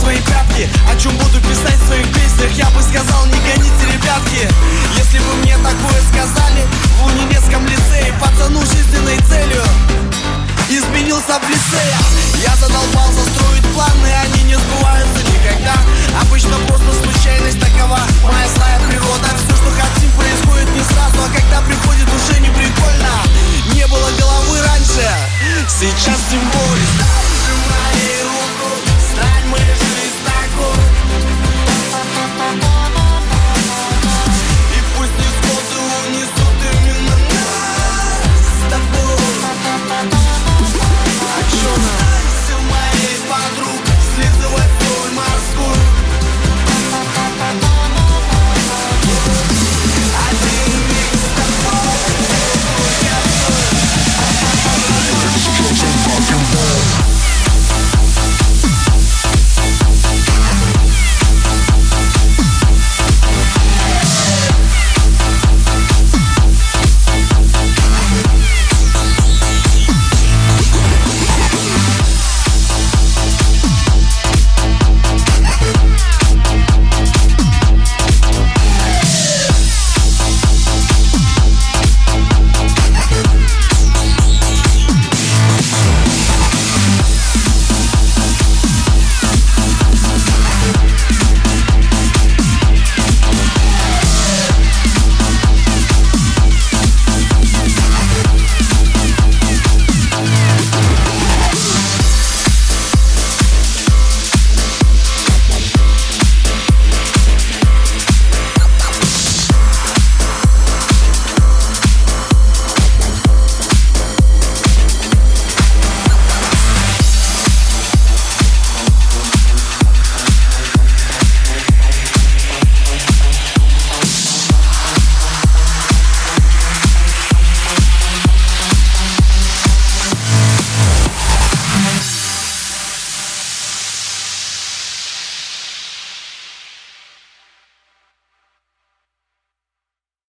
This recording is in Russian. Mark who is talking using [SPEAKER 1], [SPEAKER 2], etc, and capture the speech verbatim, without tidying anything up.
[SPEAKER 1] свои пятки. О чем буду писать в своих песнях, я бы сказал, не гоните, ребятки. Если бы мне такое сказали в Лунинецком лицее, пацану жизненной целью изменился в лицее. Я задолбался строить планы, они не сбываются никогда. Обычно просто случайность такова, моя злая природа. Все, что хотим, происходит не сразу, а когда приходит, уже не прикольно. Не было головы раньше, сейчас тем более.